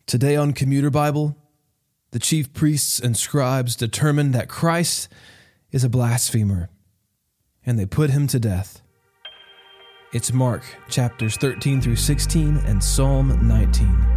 Today on Commuter Bible, the chief priests and scribes determined that Christ is a blasphemer, and they put him to death. It's Mark chapters 13 through 16 and Psalm 19.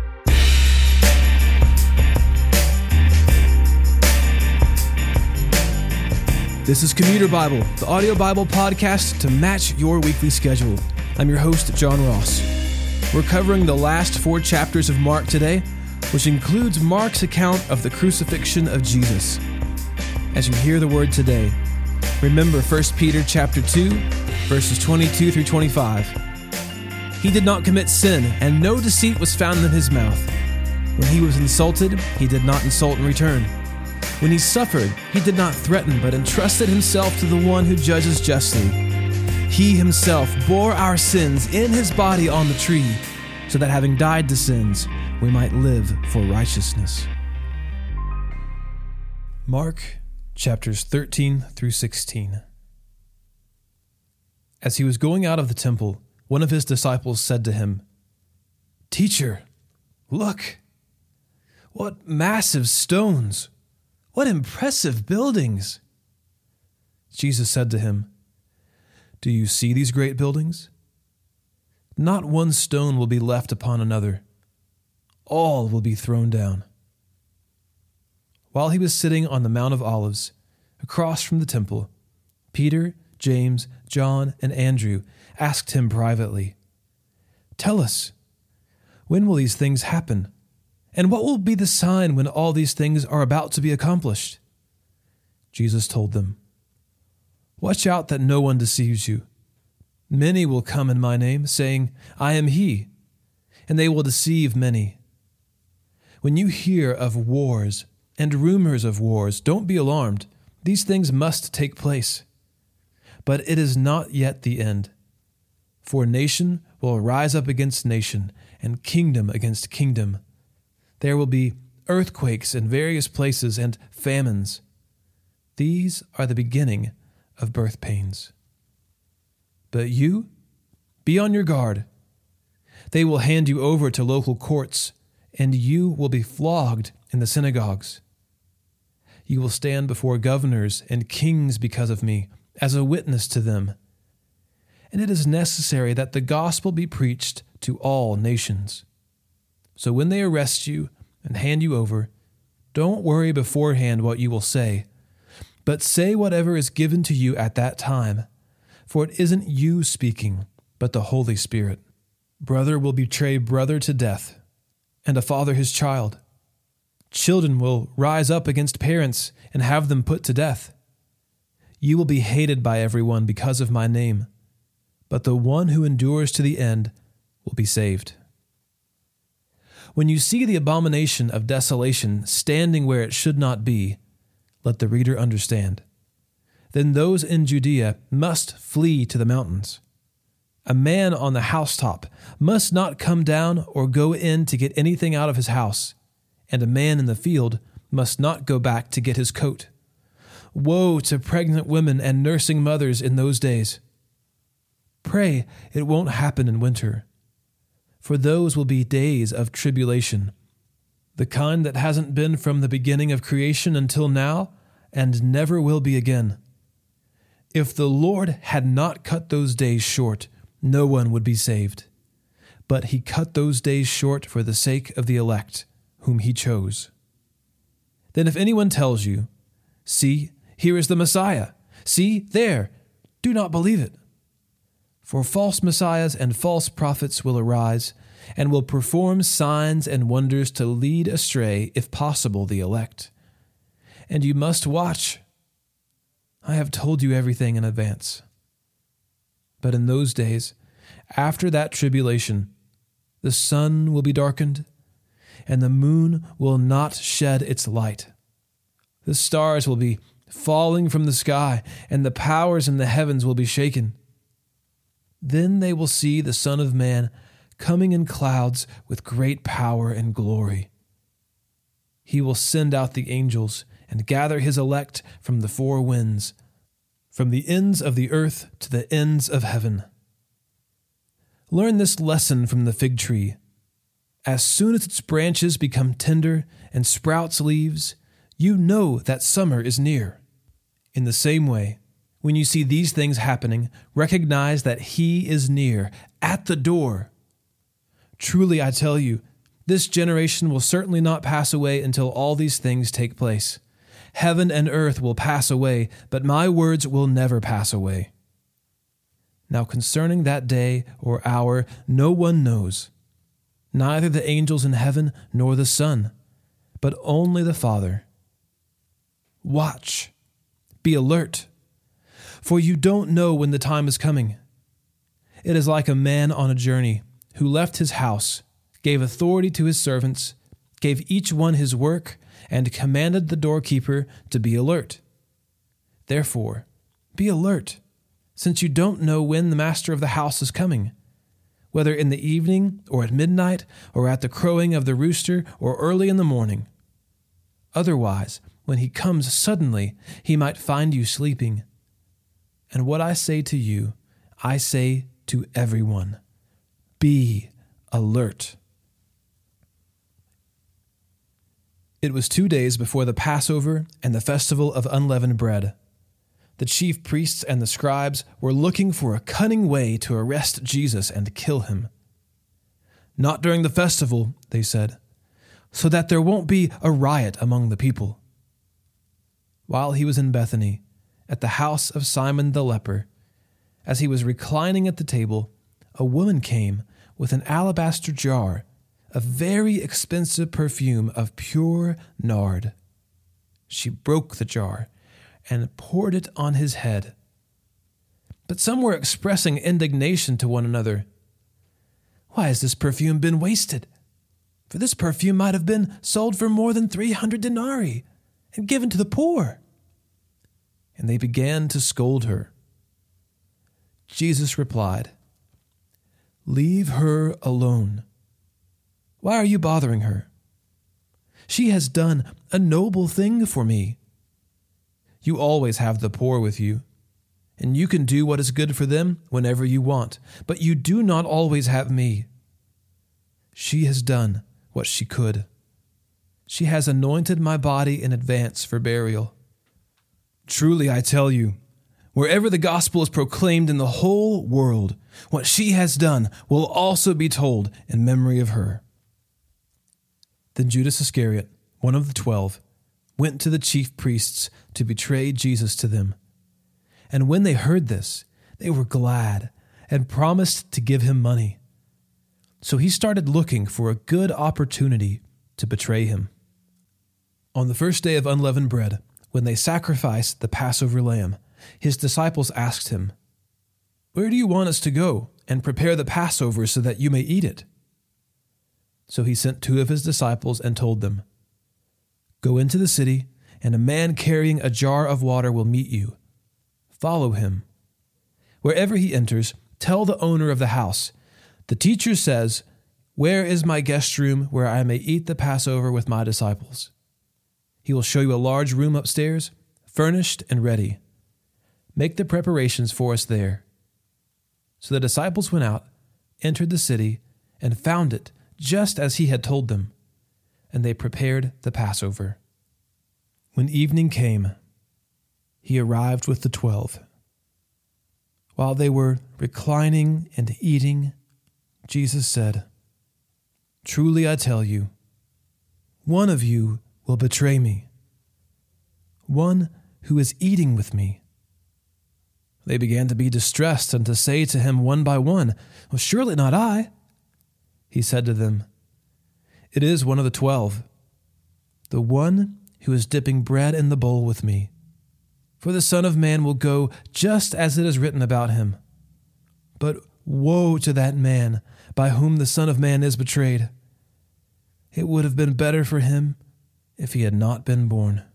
This is Commuter Bible, the audio Bible podcast to match your weekly schedule. I'm your host, John Ross. We're covering the last 4 chapters of Mark today, which includes Mark's account of the crucifixion of Jesus. As you hear the word today, remember 1 Peter chapter 2, verses 22 through 25. He did not commit sin, and no deceit was found in his mouth. When he was insulted, he did not insult in return. When he suffered, he did not threaten, but entrusted himself to the one who judges justly. He himself bore our sins in his body on the tree, so that having died to sins, we might live for righteousness. Mark chapters 13 through 16. As he was going out of the temple, one of his disciples said to him, "Teacher, look, what massive stones! What impressive buildings!" Jesus said to him, "Do you see these great buildings? Not one stone will be left upon another. All will be thrown down." While he was sitting on the Mount of Olives, across from the temple, Peter, James, John, and Andrew asked him privately, "Tell us, when will these things happen? And what will be the sign when all these things are about to be accomplished?" Jesus told them, "Watch out that no one deceives you. Many will come in my name, saying, 'I am he,' and they will deceive many. When you hear of wars and rumors of wars, don't be alarmed. These things must take place. But it is not yet the end. For nation will rise up against nation, and kingdom against kingdom. There will be earthquakes in various places and famines. These are the beginning of birth pains. But you, be on your guard. They will hand you over to local courts, and you will be flogged in the synagogues. You will stand before governors and kings because of me, as a witness to them. And it is necessary that the gospel be preached to all nations. So when they arrest you and hand you over, don't worry beforehand what you will say, but say whatever is given to you at that time, for it isn't you speaking, but the Holy Spirit. Brother will betray brother to death, and a father his child. Children will rise up against parents and have them put to death. You will be hated by everyone because of my name, but the one who endures to the end will be saved. When you see the abomination of desolation standing where it should not be, let the reader understand. Then those in Judea must flee to the mountains. A man on the housetop must not come down or go in to get anything out of his house, and a man in the field must not go back to get his coat. Woe to pregnant women and nursing mothers in those days. Pray it won't happen in winter, for those will be days of tribulation, the kind that hasn't been from the beginning of creation until now and never will be again. If the Lord had not cut those days short, no one would be saved. But he cut those days short for the sake of the elect, whom he chose. Then if anyone tells you, 'See, here is the Messiah,' 'See, there,' do not believe it. For false messiahs and false prophets will arise, and will perform signs and wonders to lead astray, if possible, the elect. And you must watch. I have told you everything in advance. But in those days, after that tribulation, the sun will be darkened, and the moon will not shed its light. The stars will be falling from the sky, and the powers in the heavens will be shaken. Then they will see the Son of Man coming in clouds with great power and glory. He will send out the angels and gather his elect from the 4 winds, from the ends of the earth to the ends of heaven. Learn this lesson from the fig tree. As soon as its branches become tender and sprouts leaves, you know that summer is near. In the same way, when you see these things happening, recognize that He is near, at the door. Truly, I tell you, this generation will certainly not pass away until all these things take place. Heaven and earth will pass away, but my words will never pass away. Now concerning that day or hour, no one knows, neither the angels in heaven nor the Son, but only the Father. Watch, be alert, for you don't know when the time is coming. It is like a man on a journey who left his house, gave authority to his servants, gave each one his work, and commanded the doorkeeper to be alert. Therefore, be alert, since you don't know when the master of the house is coming, whether in the evening or at midnight or at the crowing of the rooster or early in the morning. Otherwise, when he comes suddenly, he might find you sleeping. And what I say to you, I say to everyone, be alert. It was 2 days before the Passover and the festival of unleavened bread. The chief priests and the scribes were looking for a cunning way to arrest Jesus and kill him. Not during the festival, they said, so that there won't be a riot among the people. While he was in Bethany, at the house of Simon the leper, as he was reclining at the table, a woman came with an alabaster jar of very expensive perfume of pure nard. She broke the jar and poured it on his head. But some were expressing indignation to one another. Why has this perfume been wasted? For this perfume might have been sold for more than 300 denarii and given to the poor. And they began to scold her. Jesus replied, Leave her alone. Why are you bothering her? She has done a noble thing for me. You always have the poor with you, and you can do what is good for them whenever you want, but you do not always have me. She has done what she could. She has anointed my body in advance for burial. Truly, I tell you, wherever the gospel is proclaimed in the whole world, what she has done will also be told in memory of her. Then Judas Iscariot, one of the 12, went to the chief priests to betray Jesus to them. And when they heard this, they were glad and promised to give him money. So he started looking for a good opportunity to betray him. On the first day of unleavened bread, when they sacrificed the Passover lamb, his disciples asked him, Where do you want us to go and prepare the Passover so that you may eat it? So he sent 2 of his disciples and told them, Go into the city, and a man carrying a jar of water will meet you. Follow him. Wherever he enters, tell the owner of the house, The teacher says, Where is my guest room where I may eat the Passover with my disciples? He will show you a large room upstairs, furnished and ready. Make the preparations for us there. So the disciples went out, entered the city, and found it just as he had told them, and they prepared the Passover. When evening came, he arrived with the 12. While they were reclining and eating, Jesus said, Truly I tell you, one of you will betray me, one who is eating with me. They began to be distressed and to say to him one by one, Well, surely not I. He said to them, It is one of the 12, the one who is dipping bread in the bowl with me. For the Son of Man will go just as it is written about him. But woe to that man by whom the Son of Man is betrayed. It would have been better for him if he had not been born.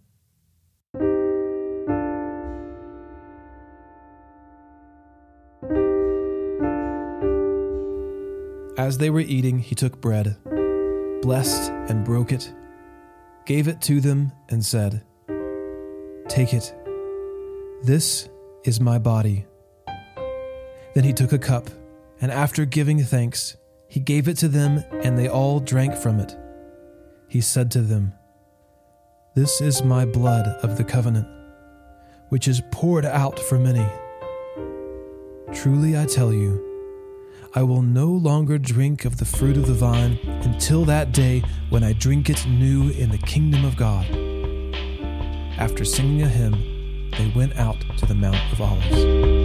As they were eating, he took bread, blessed and broke it, gave it to them, and said, Take it. This is my body. Then he took a cup, and after giving thanks, He gave it to them, and they all drank from it. He said to them, "This is my blood of the covenant, which is poured out for many. Truly I tell you, I will no longer drink of the fruit of the vine until that day when I drink it new in the kingdom of God." After singing a hymn, they went out to the Mount of Olives.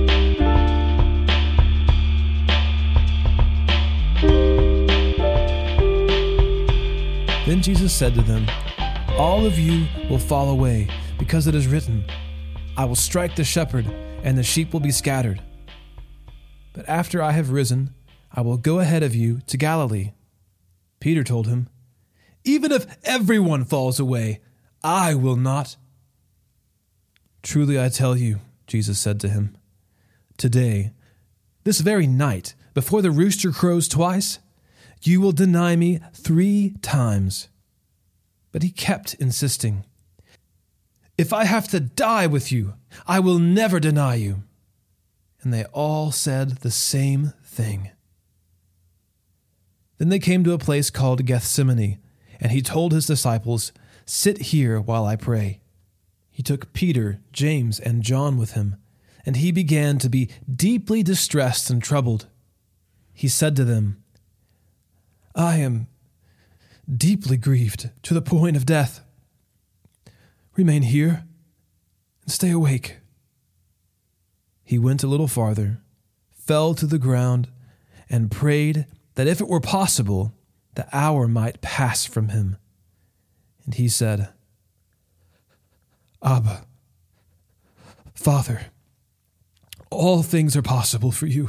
Then Jesus said to them, "All of you will fall away, because it is written, 'I will strike the shepherd, and the sheep will be scattered.' But after I have risen, I will go ahead of you to Galilee." Peter told him, "Even if everyone falls away, I will not." "Truly I tell you," Jesus said to him, "today, this very night, before the rooster crows twice, you will deny me 3 times. But he kept insisting, "If I have to die with you, I will never deny you." And they all said the same thing. Then they came to a place called Gethsemane, and he told his disciples, "Sit here while I pray." He took Peter, James, and John with him, and he began to be deeply distressed and troubled. He said to them, "I am deeply grieved to the point of death. Remain here and stay awake." He went a little farther, fell to the ground, and prayed that if it were possible, the hour might pass from him. And he said, "Abba, Father, all things are possible for you.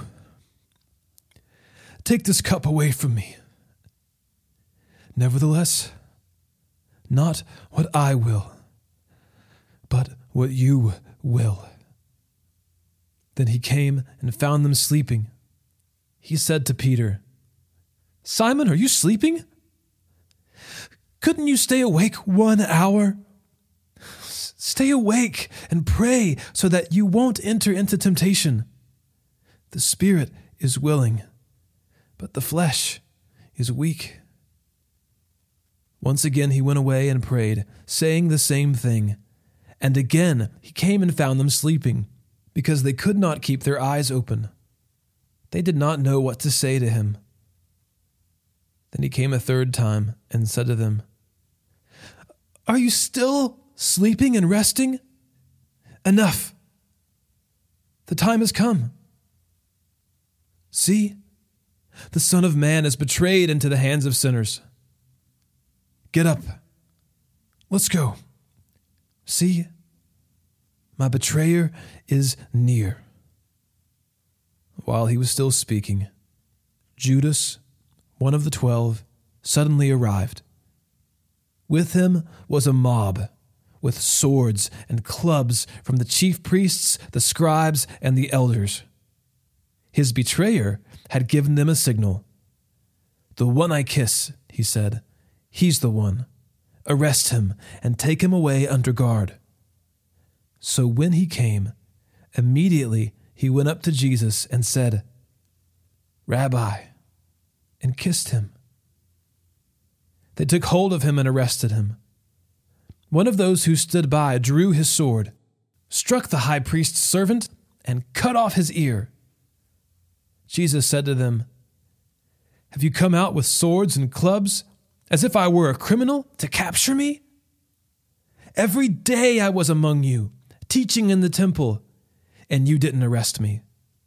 Take this cup away from me. Nevertheless, not what I will, but what you will." Then he came and found them sleeping. He said to Peter, "Simon, are you sleeping? Couldn't you stay awake 1 hour? Stay awake and pray so that you won't enter into temptation. The spirit is willing, but the flesh is weak." Once again he went away and prayed, saying the same thing. And again he came and found them sleeping, because they could not keep their eyes open. They did not know what to say to him. Then he came a 3rd time and said to them, "Are you still sleeping and resting? Enough. The time has come. See, the Son of Man is betrayed into the hands of sinners. Get up. Let's go. See, my betrayer is near." While he was still speaking, Judas, one of the 12, suddenly arrived. With him was a mob, with swords and clubs from the chief priests, the scribes, and the elders. His betrayer had given them a signal. "The one I kiss," he said, "he's the one. Arrest him and take him away under guard." So when he came, immediately he went up to Jesus and said, "Rabbi," and kissed him. They took hold of him and arrested him. One of those who stood by drew his sword, struck the high priest's servant, and cut off his ear. Jesus said to them, "Have you come out with swords and clubs, as if I were a criminal, to capture me? Every day I was among you, teaching in the temple, and you didn't arrest me.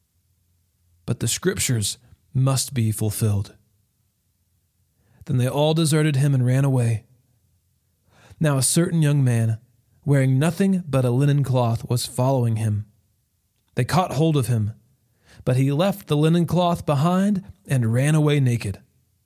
But the scriptures must be fulfilled." Then they all deserted him and ran away. Now a certain young man, wearing nothing but a linen cloth, was following him. They caught hold of him, but he left the linen cloth behind and ran away naked.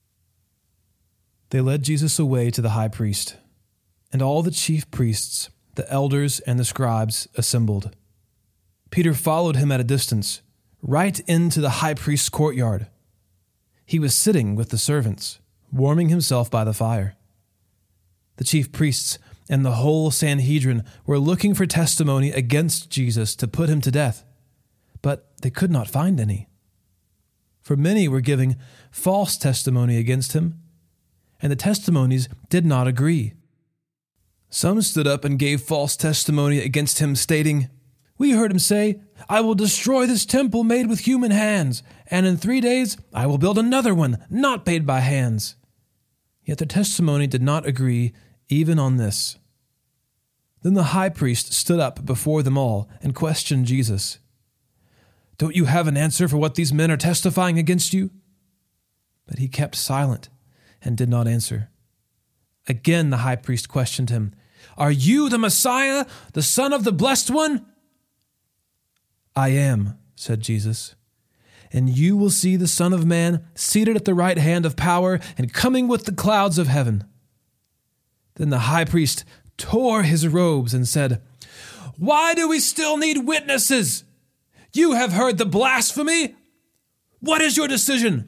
They led Jesus away to the high priest, and all the chief priests, the elders, and the scribes assembled. Peter followed him at a distance, right into the high priest's courtyard. He was sitting with the servants, warming himself by the fire. The chief priests and the whole Sanhedrin were looking for testimony against Jesus to put him to death, but they could not find any. for many were giving false testimony against him, and the testimonies did not agree. Some stood up and gave false testimony against him, stating, "We heard him say, 'I will destroy this temple made with human hands, and in 3 days I will build another one not made by hands.'" Yet their testimony did not agree even on this. Then the high priest stood up before them all and questioned Jesus. "Don't you have an answer for what these men are testifying against you?" But he kept silent and did not answer. Again the high priest questioned him, "Are you the Messiah, the Son of the Blessed One?" "I am," said Jesus, "and you will see the Son of Man seated at the right hand of power and coming with the clouds of heaven." Then the high priest tore his robes and said, "Why do we still need witnesses? You have heard the blasphemy. What is your decision?"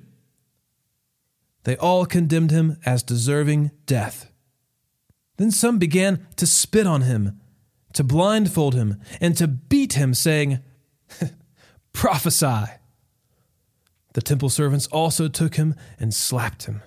They all condemned him as deserving death. Then some began to spit on him, to blindfold him, and to beat him, saying, "Prophesy." The temple servants also took him and slapped him.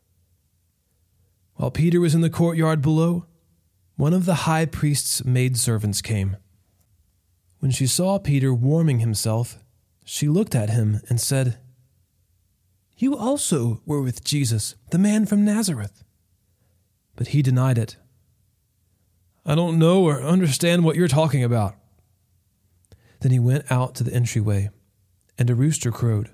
While Peter was in the courtyard below, one of the high priest's maidservants came. When she saw Peter warming himself, she looked at him and said, "You also were with Jesus, the man from Nazareth." But he denied it. "I don't know or understand what you're talking about." Then he went out to the entryway, and a rooster crowed.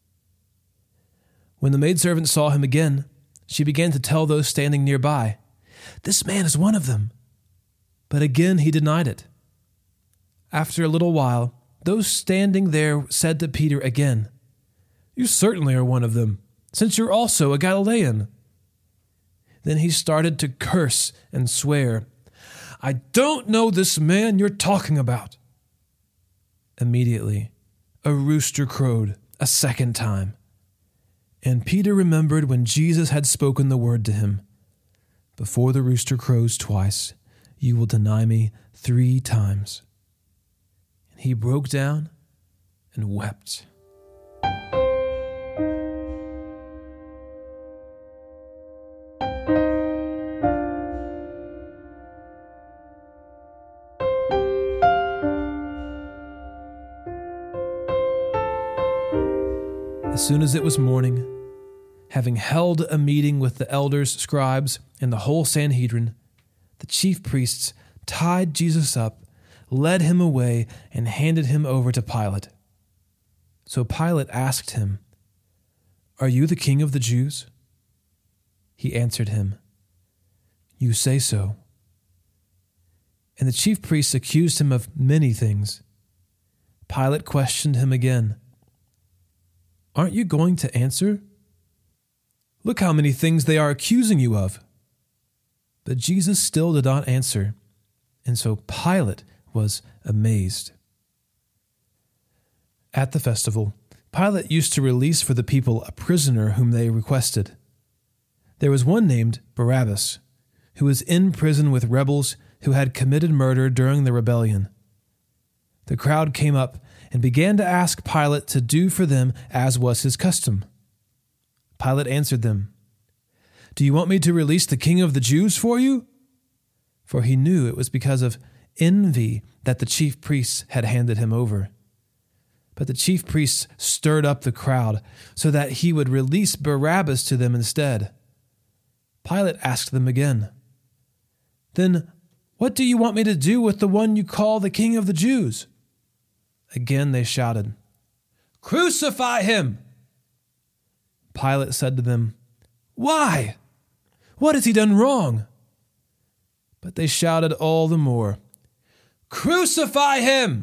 When the maidservant saw him again, she began to tell those standing nearby, "This man is one of them." But again he denied it. After a little while, those standing there said to Peter again, "You certainly are one of them, since you're also a Galilean." Then he started to curse and swear, "I don't know this man you're talking about." Immediately, a rooster crowed a second time. And Peter remembered when Jesus had spoken the word to him, "Before the rooster crows twice, you will deny me 3 times." And he broke down and wept. As soon as it was morning, having held a meeting with the elders, scribes, and the whole Sanhedrin, the chief priests tied Jesus up, led him away, and handed him over to Pilate. So Pilate asked him, "Are you the king of the Jews?" He answered him, "You say so." And the chief priests accused him of many things. Pilate questioned him again, "Aren't you going to answer? Look how many things they are accusing you of." But Jesus still did not answer, and so Pilate was amazed. At the festival, Pilate used to release for the people a prisoner whom they requested. There was one named Barabbas, who was in prison with rebels who had committed murder during the rebellion. The crowd came up and began to ask Pilate to do for them as was his custom. Pilate answered them, "Do you want me to release the king of the Jews for you?" For he knew it was because of envy that the chief priests had handed him over. But the chief priests stirred up the crowd so that he would release Barabbas to them instead. Pilate asked them again, "Then what do you want me to do with the one you call the king of the Jews?" Again they shouted, "Crucify him!" Pilate said to them, "Why? What has he done wrong?" But they shouted all the more, "Crucify him!"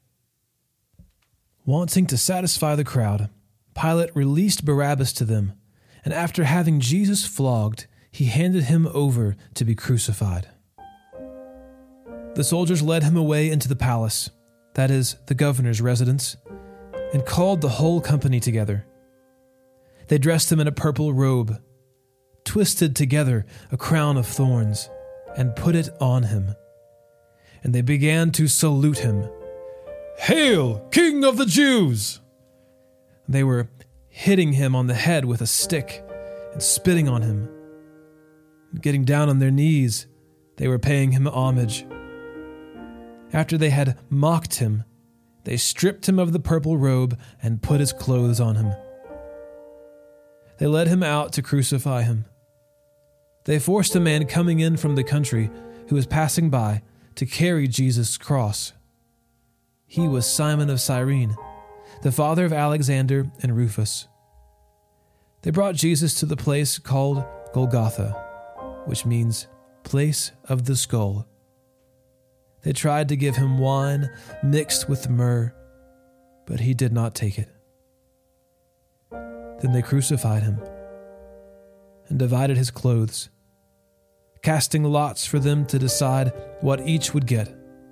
Wanting to satisfy the crowd, Pilate released Barabbas to them, and after having Jesus flogged, he handed him over to be crucified. The soldiers led him away into the palace, that is, the governor's residence, and called the whole company together. They dressed him in a purple robe, twisted together a crown of thorns, and put it on him. And they began to salute him, "Hail, King of the Jews!" They were hitting him on the head with a stick and spitting on him. Getting down on their knees, they were paying him homage. After they had mocked him, they stripped him of the purple robe and put his clothes on him. They led him out to crucify him. They forced a man coming in from the country who was passing by to carry Jesus' cross. He was Simon of Cyrene, the father of Alexander and Rufus. They brought Jesus to the place called Golgotha, which means place of the skull. They tried to give him wine mixed with myrrh, but he did not take it. Then they crucified him and divided his clothes, casting lots for them to decide what each would get.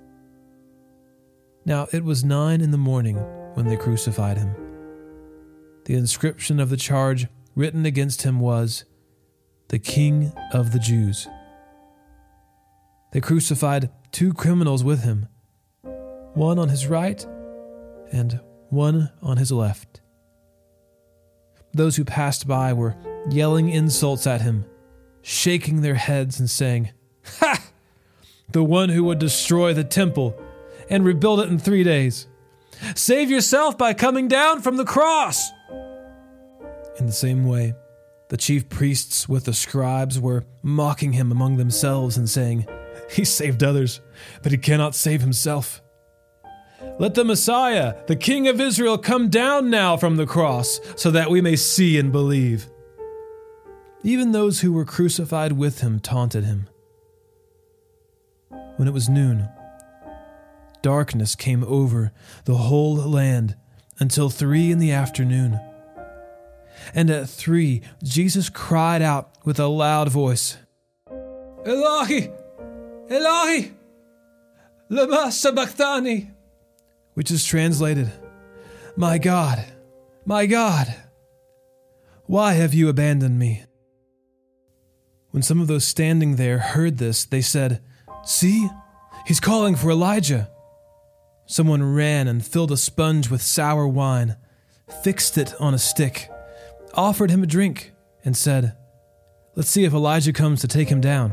Now it was 9 a.m. when they crucified him. The inscription of the charge written against him was, "The King of the Jews." They crucified 2 criminals with him, one on his right and one on his left. Those who passed by were yelling insults at him, shaking their heads and saying, "Ha! The one who would destroy the temple and rebuild it in 3 days. Save yourself by coming down from the cross." In the same way, the chief priests with the scribes were mocking him among themselves and saying, "He saved others, but he cannot save himself. Let the Messiah, the King of Israel, come down now from the cross so that we may see and believe." Even those who were crucified with him taunted him. When it was noon, darkness came over the whole land until 3 p.m. And at 3, Jesus cried out with a loud voice, "Eloi, Eloi, lama sabachthani," which is translated, my God, why have you abandoned me?" When some of those standing there heard this, they said, "See, he's calling for Elijah." Someone ran and filled a sponge with sour wine, fixed it on a stick, offered him a drink, and said, "Let's see if Elijah comes to take him down."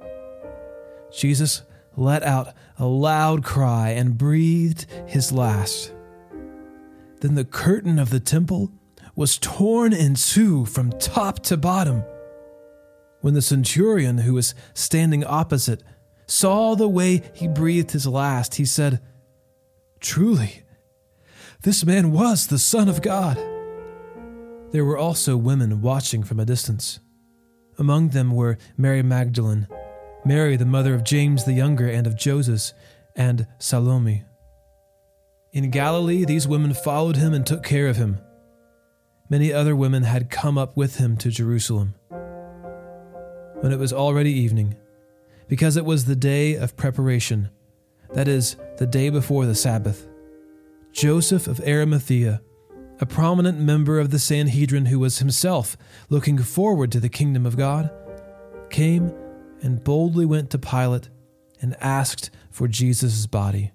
Jesus let out a loud cry and breathed his last. Then the curtain of the temple was torn in 2 from top to bottom. When the centurion who was standing opposite saw the way he breathed his last, he said, "Truly, this man was the Son of God." There were also women watching from a distance. Among them were Mary Magdalene, Mary the mother of James the Younger and of Joseph, and Salome. In Galilee, these women followed him and took care of him. Many other women had come up with him to Jerusalem. When it was already evening, because it was the day of preparation, that is, the day before the Sabbath, Joseph of Arimathea, a prominent member of the Sanhedrin who was himself looking forward to the kingdom of God, came and boldly went to Pilate and asked for Jesus' body.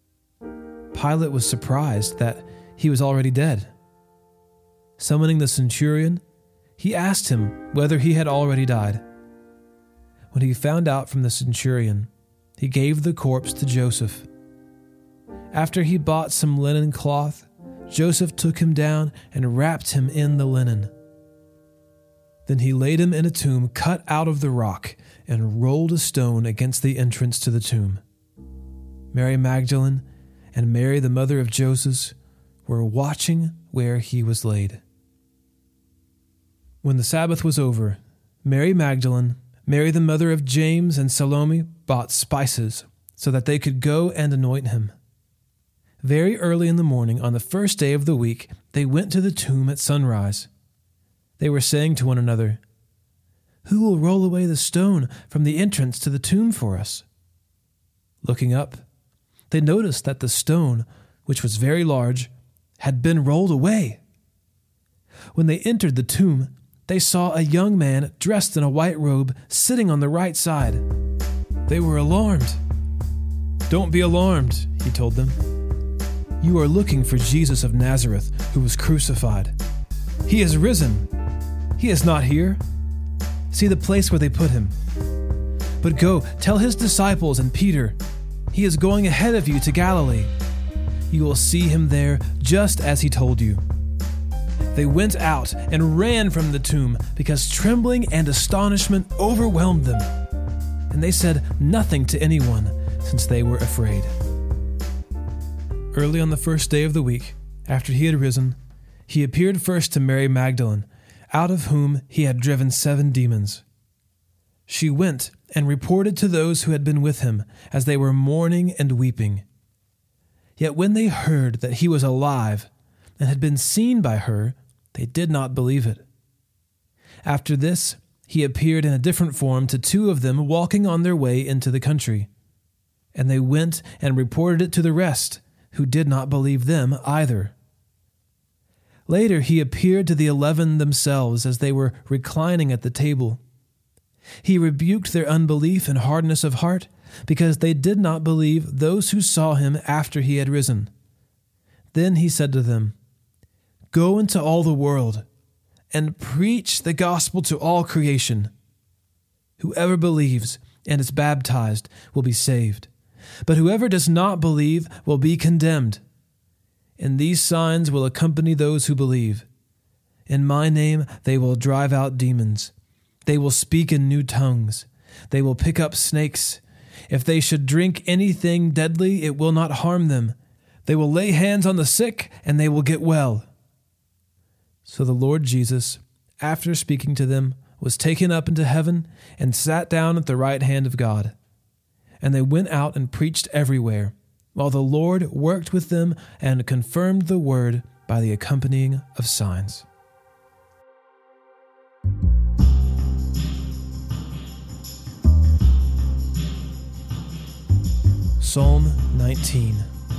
Pilate was surprised that he was already dead. Summoning the centurion, he asked him whether he had already died. When he found out from the centurion, he gave the corpse to Joseph. After he bought some linen cloth, Joseph took him down and wrapped him in the linen. Then he laid him in a tomb cut out of the rock and rolled a stone against the entrance to the tomb. Mary Magdalene and Mary the mother of Joseph were watching where he was laid. When the Sabbath was over, Mary Magdalene, Mary the mother of James, and Salome bought spices so that they could go and anoint him. Very early in the morning, on the first day of the week, they went to the tomb at sunrise. They were saying to one another, "Who will roll away the stone from the entrance to the tomb for us?" Looking up, they noticed that the stone, which was very large, had been rolled away. When they entered the tomb, they saw a young man dressed in a white robe sitting on the right side. They were alarmed. "Don't be alarmed," he told them. "You are looking for Jesus of Nazareth, who was crucified. He is risen. He is not here. See the place where they put him. But go, tell his disciples and Peter, he is going ahead of you to Galilee. You will see him there just as he told you." They went out and ran from the tomb because trembling and astonishment overwhelmed them. And they said nothing to anyone, since they were afraid. Early on the first day of the week, after he had risen, he appeared first to Mary Magdalene, out of whom he had driven 7 demons. She went and reported to those who had been with him, as they were mourning and weeping. Yet when they heard that he was alive and had been seen by her, they did not believe it. After this, he appeared in a different form to 2 of them walking on their way into the country. And they went and reported it to the rest, who did not believe them either. Later he appeared to the 11 themselves as they were reclining at the table. He rebuked their unbelief and hardness of heart, because they did not believe those who saw him after he had risen. Then he said to them, "Go into all the world, and preach the gospel to all creation. Whoever believes and is baptized will be saved, but whoever does not believe will be condemned. And these signs will accompany those who believe. In my name they will drive out demons. They will speak in new tongues. They will pick up snakes. If they should drink anything deadly, it will not harm them. They will lay hands on the sick, and they will get well." So the Lord Jesus, after speaking to them, was taken up into heaven and sat down at the right hand of God. And they went out and preached everywhere, while the Lord worked with them and confirmed the word by the accompanying of signs. Psalm 19.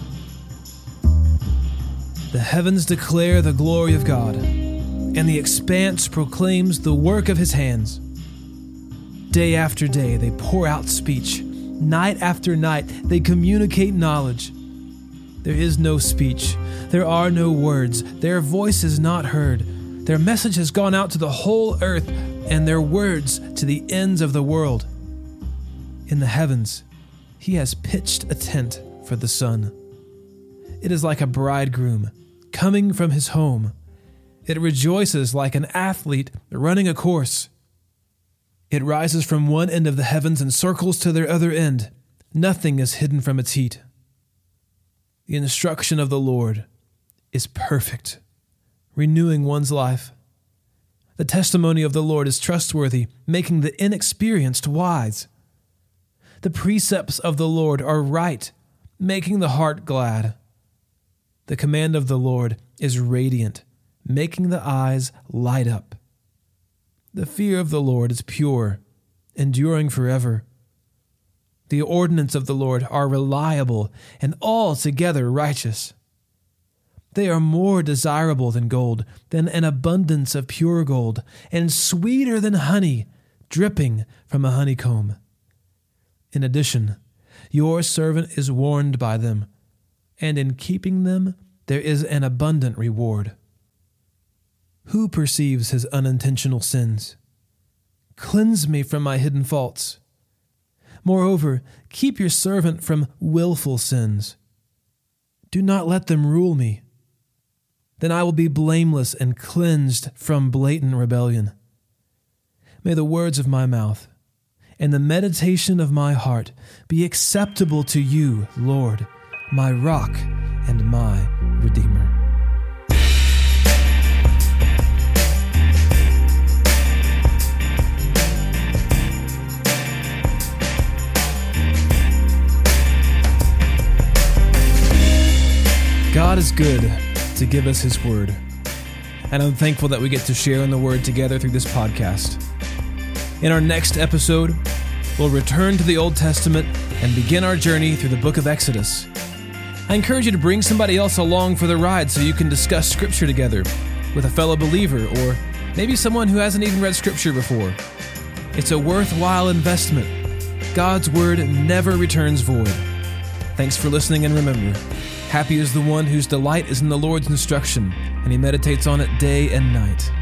The heavens declare the glory of God, and the expanse proclaims the work of his hands. Day after day they pour out speech. Night after night they communicate knowledge. There is no speech. There are no words. Their voice is not heard. Their message has gone out to the whole earth, and their words to the ends of the world. In the heavens, he has pitched a tent for the sun. It is like a bridegroom coming from his home. It rejoices like an athlete running a course. It rises from one end of the heavens and circles to their other end. Nothing is hidden from its heat. The instruction of the Lord is perfect, renewing one's life. The testimony of the Lord is trustworthy, making the inexperienced wise. The precepts of the Lord are right, making the heart glad. The command of the Lord is radiant, making the eyes light up. The fear of the Lord is pure, enduring forever. The ordinances of the Lord are reliable and altogether righteous. They are more desirable than gold, than an abundance of pure gold, and sweeter than honey dripping from a honeycomb. In addition, your servant is warned by them, and in keeping them there is an abundant reward. Who perceives his unintentional sins? Cleanse me from my hidden faults. Moreover, keep your servant from willful sins. Do not let them rule me. Then I will be blameless and cleansed from blatant rebellion. May the words of my mouth and the meditation of my heart be acceptable to you, Lord, my rock and my Redeemer. God is good to give us His Word, and I'm thankful that we get to share in the Word together through this podcast. In our next episode, we'll return to the Old Testament and begin our journey through the book of Exodus. I encourage you to bring somebody else along for the ride so you can discuss Scripture together with a fellow believer or maybe someone who hasn't even read Scripture before. It's a worthwhile investment. God's Word never returns void. Thanks for listening, and remember, happy is the one whose delight is in the Lord's instruction, and he meditates on it day and night.